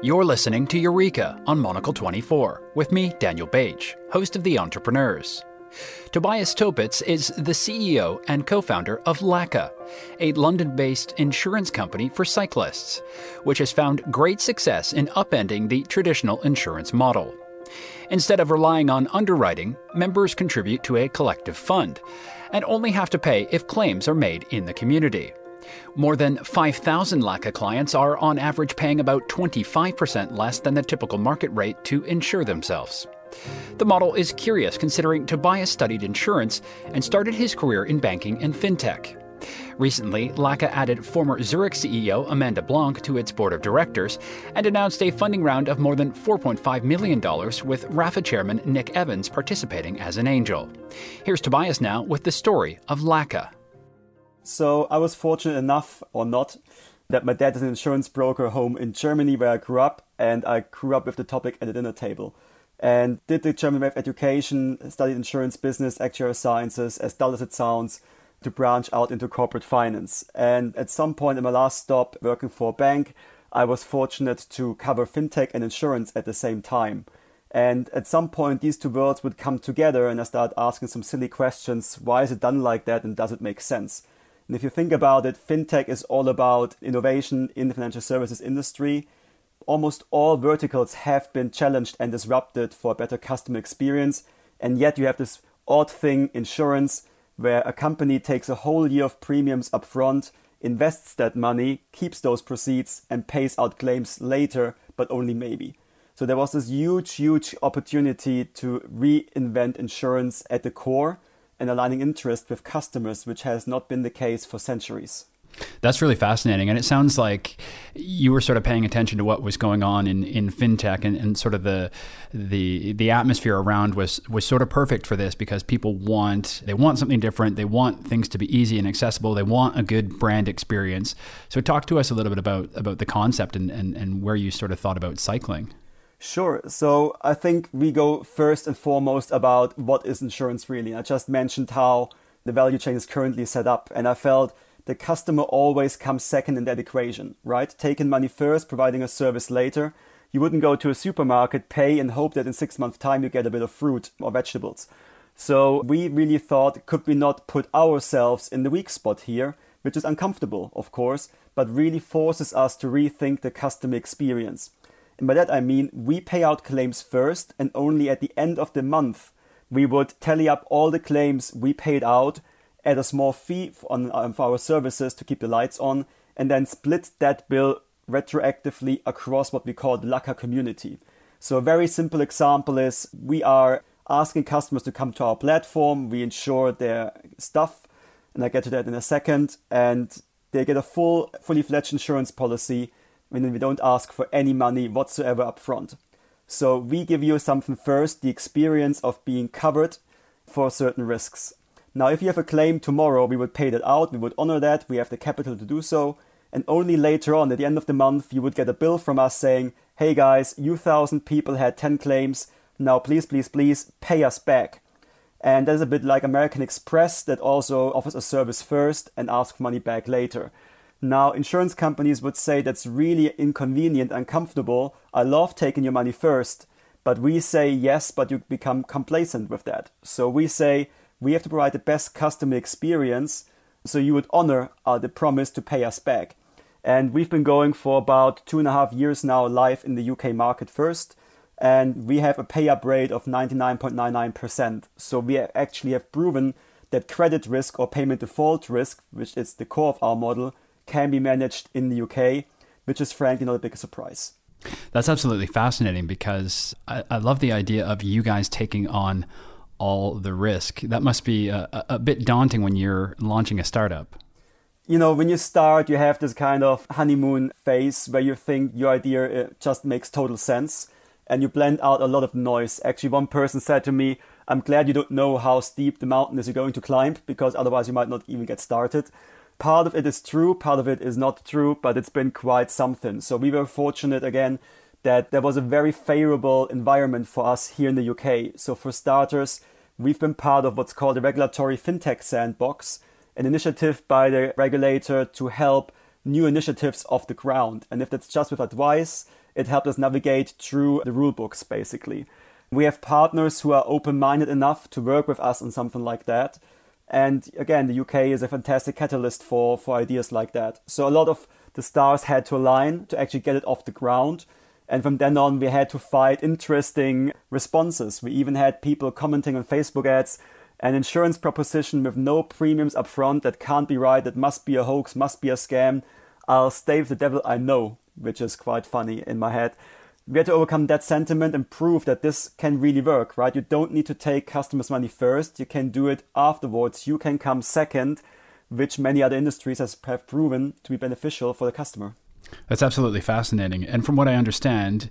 You're listening to Eureka on Monocle 24 with me, Daniel Bage, host of The Entrepreneurs. Tobias Topitz is the CEO and co-founder of LACA, a London-based insurance company for cyclists, which has found great success in upending the traditional insurance model. Instead of relying on underwriting, members contribute to a collective fund and only have to pay if claims are made in the community. More than 5,000 LACA clients are on average paying about 25% less than the typical market rate to insure themselves. The model is curious considering Tobias studied insurance and started his career in banking and fintech. Recently, LACA added former Zurich CEO Amanda Blanc to its board of directors and announced a funding round of more than $4.5 million with RAFA chairman Nick Evans participating as an angel. Here's Tobias now with the story of LACA. So I was fortunate enough, or not, that my dad is an insurance broker home in Germany where I grew up, and I grew up with the topic at the dinner table. And did the German way of education, studied insurance business, actuarial sciences, as dull as it sounds, to branch out into corporate finance. And at some point in my last stop working for a bank, I was fortunate to cover fintech and insurance at the same time. And at some point, these two worlds would come together, and I started asking some silly questions. Why is it done like that, and does it make sense? And if you think about it, fintech is all about innovation in the financial services industry. Almost all verticals have been challenged and disrupted for a better customer experience. And yet you have this odd thing, insurance, where a company takes a whole year of premiums up front, invests that money, keeps those proceeds, and pays out claims later, but only maybe. So there was this huge opportunity to reinvent insurance at the core and aligning interest with customers, which has not been the case for centuries. That's really fascinating. And it sounds like you were sort of paying attention to what was going on in fintech, and sort of the atmosphere around was sort of perfect for this, because people want something different. They want things to be easy and accessible. They want a good brand experience. So talk to us a little bit about the concept and where you sort of thought about cycling. Sure. So I think we go first and foremost about what is insurance really. I just mentioned how the value chain is currently set up, and I felt the customer always comes second in that equation, right? Taking money first, providing a service later. You wouldn't go to a supermarket, pay, and hope that in 6 months' time you get a bit of fruit or vegetables. So we really thought, could we not put ourselves in the weak spot here, which is uncomfortable, of course, but really forces us to rethink the customer experience. And by that I mean we pay out claims first, and only at the end of the month we would tally up all the claims we paid out, add a small fee for our services to keep the lights on, and then split that bill retroactively across what we call the LACA community. So a very simple example is we are asking customers to come to our platform, we insure their stuff, and I get to that in a second, and they get a fully fledged insurance policy when we don't ask for any money whatsoever up front. So we give you something first, the experience of being covered for certain risks. Now, if you have a claim tomorrow, we would pay that out, we would honor that, we have the capital to do so, and only later on, at the end of the month, you would get a bill from us saying, hey guys, you 1,000 people had 10 claims, now please pay us back. And that's a bit like American Express that also offers a service first and asks for money back later. Now, insurance companies would say that's really inconvenient and uncomfortable. I love taking your money first, but we say yes, but you become complacent with that. So we say, we have to provide the best customer experience, so you would honor the promise to pay us back. And we've been going for about 2.5 years now live in the UK market first, and we have a pay-up rate of 99.99%. So we actually have proven that credit risk or payment default risk, which is the core of our model, can be managed in the UK, which is frankly not a big surprise. That's absolutely fascinating, because I love the idea of you guys taking on all the risk. That must be a bit daunting when you're launching a startup. You know, when you start, you have this kind of honeymoon phase where you think your idea just makes total sense, and you blend out a lot of noise. Actually, one person said to me, I'm glad you don't know how steep the mountain is you're going to climb, because otherwise you might not even get started. Part of it is true, part of it is not true, but it's been quite something. So we were fortunate again that there was a very favorable environment for us here in the UK. So for starters, we've been part of what's called the Regulatory FinTech Sandbox, an initiative by the regulator to help new initiatives off the ground. And if that's just with advice, it helped us navigate through the rule books, basically. We have partners who are open-minded enough to work with us on something like that. And again, the UK is a fantastic catalyst for ideas like that. So a lot of the stars had to align to actually get it off the ground. And from then on, we had to fight interesting responses. We even had people commenting on Facebook ads, an insurance proposition with no premiums up front, that can't be right, that must be a hoax, must be a scam. I'll stay with the devil I know, which is quite funny in my head. We had to overcome that sentiment and prove that this can really work, right? You don't need to take customers' money first. You can do it afterwards. You can come second, which many other industries have proven to be beneficial for the customer. That's absolutely fascinating. And from what I understand,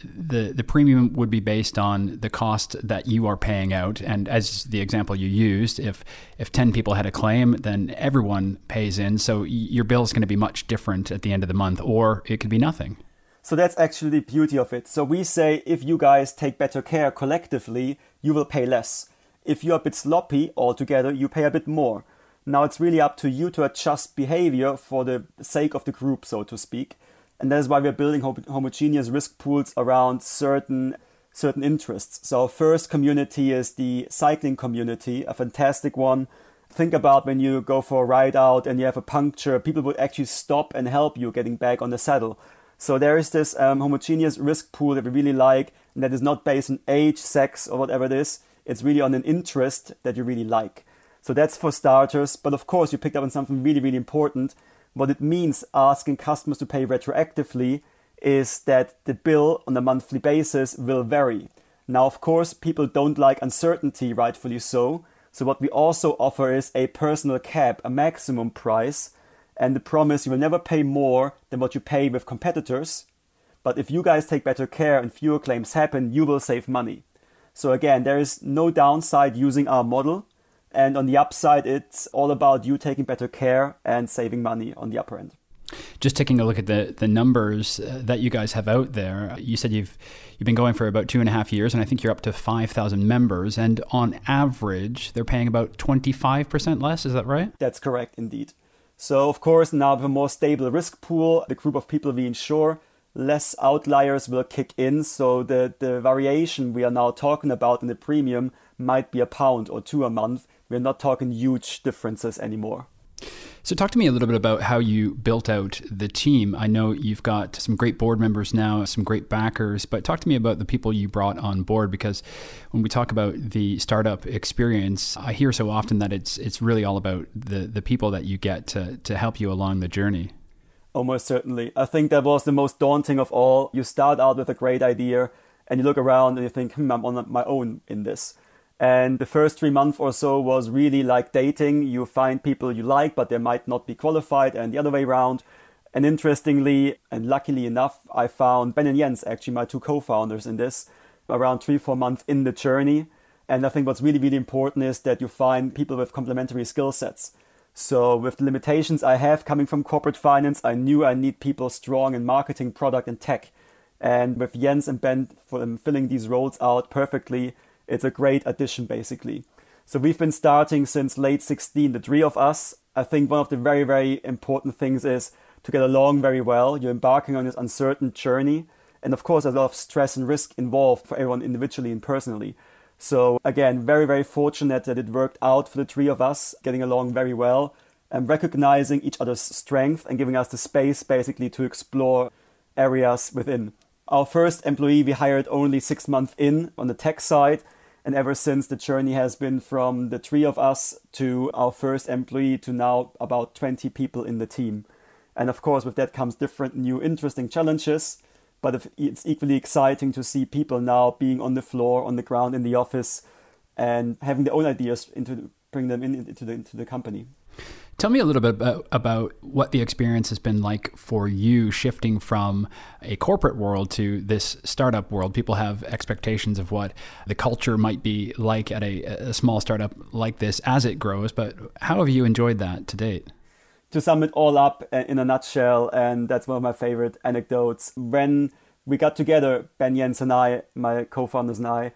the premium would be based on the cost that you are paying out. And as the example you used, if 10 people had a claim, then everyone pays in. So your bill is going to be much different at the end of the month, or it could be nothing. So that's actually the beauty of it. So we say, if you guys take better care collectively, you will pay less. If you're a bit sloppy altogether, you pay a bit more. Now it's really up to you to adjust behavior for the sake of the group, so to speak. And that is why we're building homogeneous risk pools around certain interests. So our first community is the cycling community, a fantastic one. Think about when you go for a ride out and you have a puncture, people would actually stop and help you getting back on the saddle. So there is this homogeneous risk pool that we really like, and that is not based on age, sex, or whatever it is. It's really on an interest that you really like. So that's for starters. But of course, you picked up on something really, really important. What it means asking customers to pay retroactively is that the bill on a monthly basis will vary. Now, of course, people don't like uncertainty, rightfully so. So what we also offer is a personal cap, a maximum price, and the promise you will never pay more than what you pay with competitors. But if you guys take better care and fewer claims happen, you will save money. So again, there is no downside using our model. And on the upside, it's all about you taking better care and saving money on the upper end. Just taking a look at the numbers that you guys have out there, you said you've been going for about 2.5 years, and I think you're up to 5,000 members. And on average, they're paying about 25% less. Is that right? That's correct, indeed. So, of course, now with a more stable risk pool, the group of people we insure, less outliers will kick in. So the variation we are now talking about in the premium might be £1 or £2 a month. We're not talking huge differences anymore. So talk to me a little bit about how you built out the team. I know you've got some great board members now, some great backers, but talk to me about the people you brought on board, because when we talk about the startup experience, I hear so often that it's really all about the people that you get to help you along the journey. Almost certainly. I think that was the most daunting of all. You start out with a great idea and you look around and you think, I'm on my own in this. And the first 3 months or so was really like dating. You find people you like, but they might not be qualified, and the other way around. And interestingly, and luckily enough, I found Ben and Jens, actually my two co-founders in this, around 3-4 months in the journey. And I think what's really, really important is that you find people with complementary skill sets. So with the limitations I have coming from corporate finance, I knew I need people strong in marketing, product, and tech. And with Jens and Ben for them filling these roles out perfectly, it's a great addition, basically. So we've been starting since late 16, the three of us. I think one of the very, very important things is to get along very well. You're embarking on this uncertain journey. And of course, there's a lot of stress and risk involved for everyone individually and personally. So again, very, very fortunate that it worked out for the three of us, getting along very well and recognizing each other's strength and giving us the space basically to explore areas within. Our first employee we hired only 6 months in on the tech side. And ever since, the journey has been from the three of us to our first employee to now about 20 people in the team. And of course, with that comes different, new, interesting challenges. But it's equally exciting to see people now being on the floor, on the ground, in the office, and having their own ideas bring them into the company. Tell me a little bit about what the experience has been like for you shifting from a corporate world to this startup world. People have expectations of what the culture might be like at a small startup like this as it grows, but how have you enjoyed that to date? To sum it all up in a nutshell, and that's one of my favorite anecdotes, when we got together, Ben, Jens and I, my co-founders and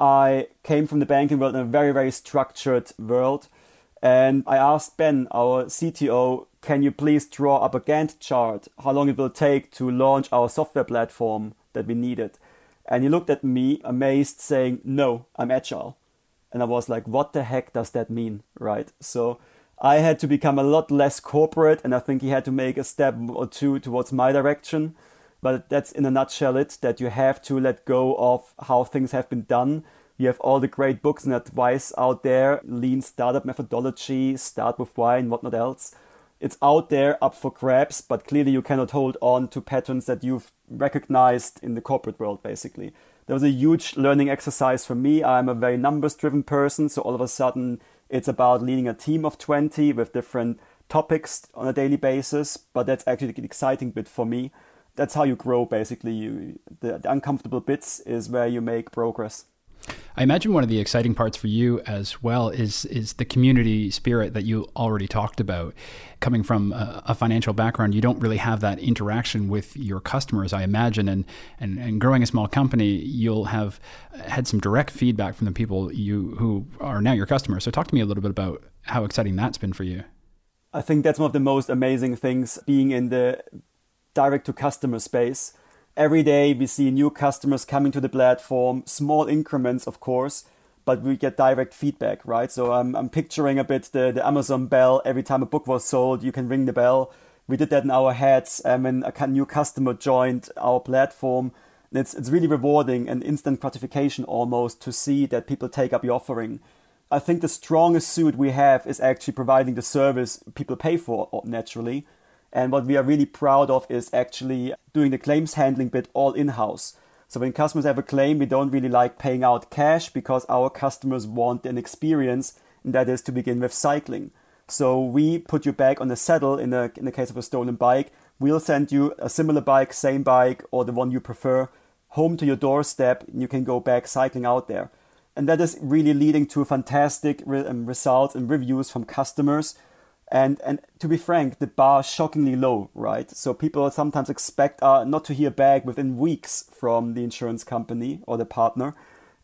I came from the banking world in a very, very structured world. And I asked Ben, our CTO, can you please draw up a Gantt chart, how long it will take to launch our software platform? that we needed. And he looked at me amazed saying, no, I'm agile. And I was like, what the heck does that mean, right? So I had to become a lot less corporate, and I think he had to make a step or two towards my direction. But that's in a nutshell it, that you have to let go of how things have been done. You have all the great books and advice out there, lean startup methodology, start with why and whatnot else. It's out there up for grabs, but clearly you cannot hold on to patterns that you've recognized in the corporate world, basically. There was a huge learning exercise for me. I'm a very numbers-driven person, so all of a sudden it's about leading a team of 20 with different topics on a daily basis, but that's actually the exciting bit for me. That's how you grow, basically. The uncomfortable bits is where you make progress. I imagine one of the exciting parts for you as well is the community spirit that you already talked about. Coming from a financial background, you don't really have that interaction with your customers, I imagine. And growing a small company, you'll have had some direct feedback from the people who are now your customers. So talk to me a little bit about how exciting that's been for you. I think that's one of the most amazing things, being in the direct-to-customer space. Every day we see new customers coming to the platform, small increments, of course, but we get direct feedback, right? So I'm picturing a bit the Amazon bell. Every time a book was sold, you can ring the bell. We did that in our heads when a new customer joined our platform. It's really rewarding and instant gratification almost to see that people take up your offering. I think the strongest suit we have is actually providing the service people pay for, naturally. And what we are really proud of is actually doing the claims handling bit all in-house. So when customers have a claim, we don't really like paying out cash because our customers want an experience, and that is to begin with cycling. So we put you back on the saddle in the case of a stolen bike. We'll send you a similar bike, same bike, or the one you prefer, home to your doorstep, and you can go back cycling out there. And that is really leading to fantastic results and reviews from customers. And to be frank, the bar is shockingly low, right? So people sometimes expect not to hear back within weeks from the insurance company or the partner.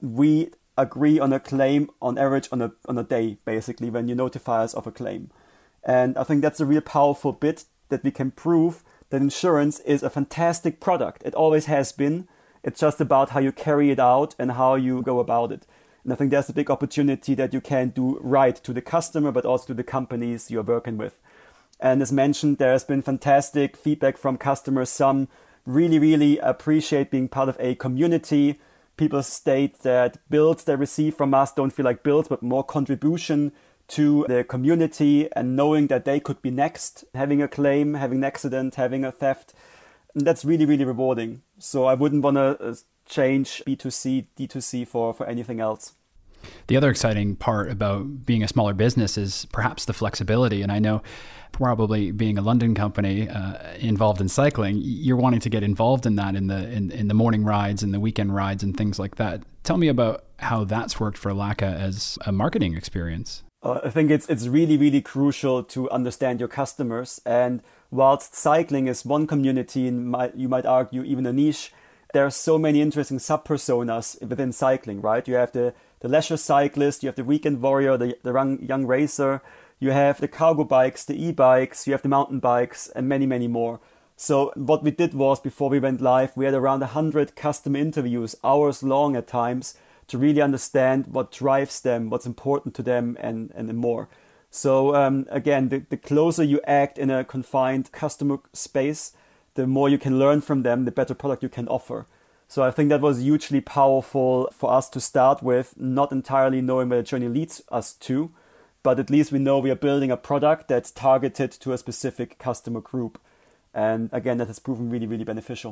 We agree on a claim on average on a day, basically, when you notify us of a claim. And I think that's a real powerful bit that we can prove that insurance is a fantastic product. It always has been. It's just about how you carry it out and how you go about it. And I think there's a big opportunity that you can do right to the customer, but also to the companies you're working with. And as mentioned, there has been fantastic feedback from customers. Some really, really appreciate being part of a community. People state that bills they receive from us don't feel like bills, but more contribution to the community and knowing that they could be next, having a claim, having an accident, having a theft. And that's really, really rewarding. So I wouldn't want to change B2C, D2C for anything else. The other exciting part about being a smaller business is perhaps the flexibility. And I know probably being a London company involved in cycling, you're wanting to get involved in that in the morning rides and the weekend rides and things like that. Tell me about how that's worked for Laka as a marketing experience. I think it's really, really crucial to understand your customers. And whilst cycling is one community, you might argue even a niche, there are so many interesting sub-personas within cycling, right? You have the leisure cyclist, you have the weekend warrior, the young racer, you have the cargo bikes, the e-bikes, you have the mountain bikes, and many, many more. So what we did was, before we went live, we had around 100 customer interviews, hours long at times, to really understand what drives them, what's important to them, and more. So again, the closer you act in a confined customer space, the more you can learn from them, the better product you can offer. So I think that was hugely powerful for us to start with, not entirely knowing where the journey leads us to, but at least we know we are building a product that's targeted to a specific customer group. And again, that has proven really, really beneficial.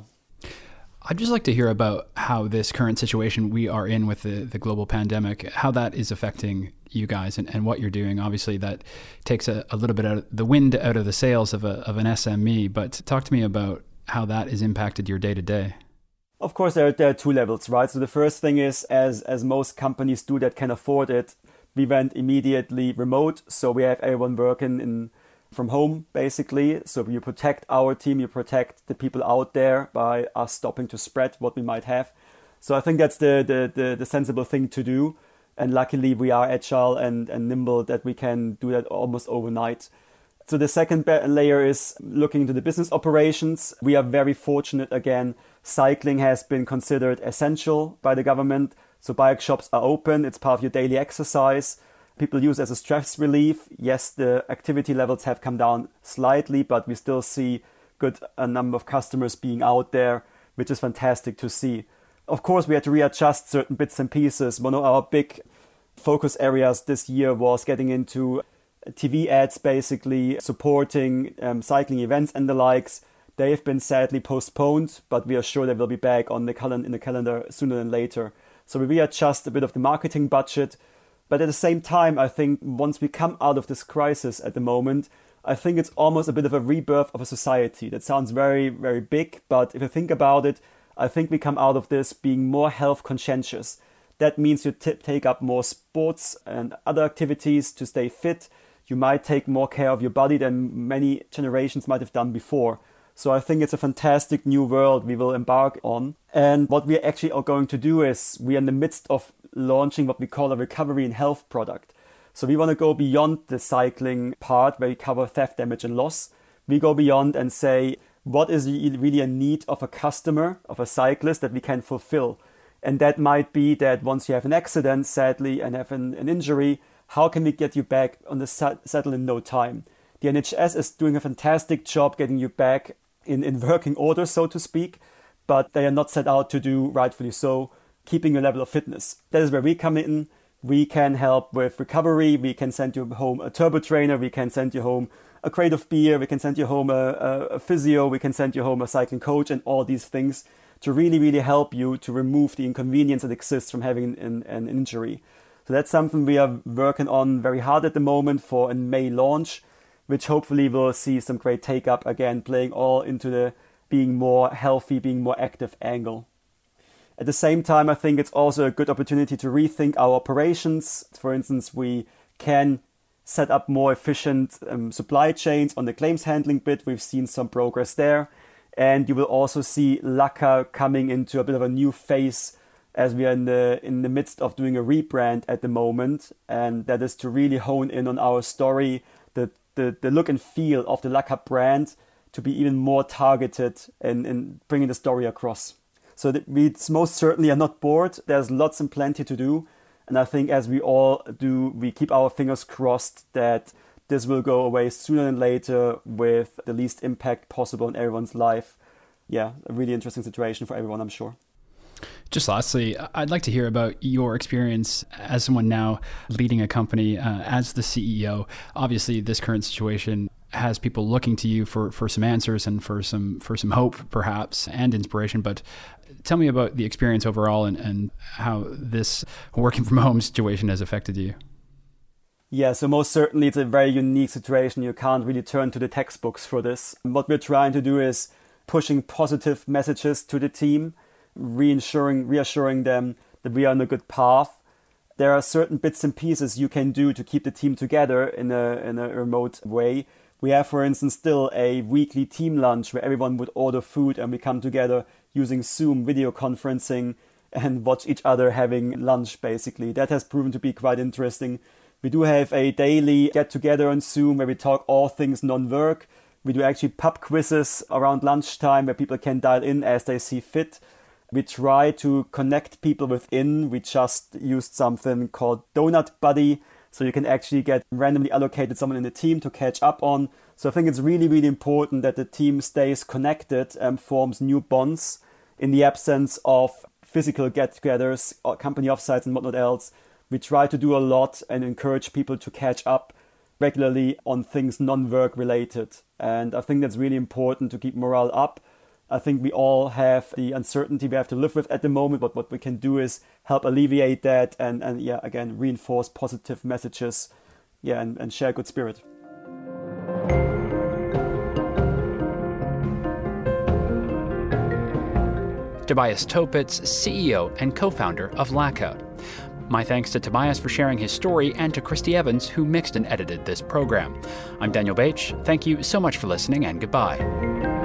I'd just like to hear about how this current situation we are in with the global pandemic, how that is affecting you guys and what you're doing. Obviously, that takes a little bit of the wind out of the sails of an SME, but talk to me about how that has impacted your day-to-day. Of course, there are two levels, right? So the first thing is, as most companies do that can afford it, we went immediately remote. So we have everyone working from home, basically. So you protect our team, you protect the people out there by us stopping to spread what we might have. So I think that's the sensible thing to do. And luckily we are agile and nimble that we can do that almost overnight. So the second layer is looking into the business operations. We are very fortunate again. Cycling has been considered essential by the government. So bike shops are open. It's part of your daily exercise. People use it as a stress relief. Yes, the activity levels have come down slightly, but we still see a number of customers being out there, which is fantastic to see. Of course, we had to readjust certain bits and pieces. One of our big focus areas this year was getting into TV ads, basically supporting cycling events and the likes. They've been sadly postponed, but we are sure they will be back in the calendar sooner than later. So we readjust a bit of the marketing budget. But at the same time, I think once we come out of this crisis at the moment, I think it's almost a bit of a rebirth of a society. That sounds very, very big, but if you think about it, I think we come out of this being more health conscientious. That means you take up more sports and other activities to stay fit. You might take more care of your body than many generations might have done before. So I think it's a fantastic new world we will embark on. And what we actually are going to do is we are in the midst of launching what we call a recovery and health product. So we want to go beyond the cycling part where we cover theft, damage and loss. We go beyond and say, what is really a need of a customer, of a cyclist that we can fulfill? And that might be that once you have an accident, sadly, and have an injury, how can we get you back on the saddle in no time? The NHS is doing a fantastic job getting you back in working order, so to speak, but they are not set out to do, rightfully so, keeping your level of fitness. That is where we come in. We can help with recovery. We can send you home a turbo trainer. We can send you home a crate of beer. We can send you home a physio. We can send you home a cycling coach and all these things to really, really help you to remove the inconvenience that exists from having an injury. So that's something we are working on very hard at the moment for a May launch, which hopefully will see some great take-up, again, playing all into the being more healthy, being more active angle. At the same time, I think it's also a good opportunity to rethink our operations. For instance, we can set up more efficient supply chains on the claims handling bit. We've seen some progress there. And you will also see Laka coming into a bit of a new phase as we are in the midst of doing a rebrand at the moment. And that is to really hone in on our story, the look and feel of the Laka brand to be even more targeted in bringing the story across. So that we most certainly are not bored. There's lots and plenty to do. And I think as we all do, we keep our fingers crossed that this will go away sooner than later with the least impact possible in everyone's life. Yeah, a really interesting situation for everyone, I'm sure. Just lastly, I'd like to hear about your experience as someone now leading a company as the CEO. Obviously, this current situation has people looking to you for some answers and for some hope, perhaps, and inspiration. But tell me about the experience overall and how this working from home situation has affected you. Yeah, so most certainly it's a very unique situation. You can't really turn to the textbooks for this. What we're trying to do is pushing positive messages to the team, reassuring them that we are on a good path. There are certain bits and pieces you can do to keep the team together in a remote way. We have, for instance, still a weekly team lunch where everyone would order food and we come together using Zoom video conferencing and watch each other having lunch, basically. That has proven to be quite interesting. We do have a daily get-together on Zoom where we talk all things non-work. We do actually pub quizzes around lunchtime where people can dial in as they see fit. We try to connect people within. We just used something called Donut Buddy, so you can actually get randomly allocated someone in the team to catch up on. So I think it's really, really important that the team stays connected and forms new bonds in the absence of physical get-togethers or company offsites and whatnot else. We try to do a lot and encourage people to catch up regularly on things non-work related. And I think that's really important to keep morale up. I think we all have the uncertainty we have to live with at the moment, but what we can do is help alleviate that and again, reinforce positive messages, and share good spirit. Tobias Topitz, CEO and co-founder of Laka. My thanks to Tobias for sharing his story and to Christy Evans, who mixed and edited this program. I'm Daniel Baich. Thank you so much for listening and goodbye.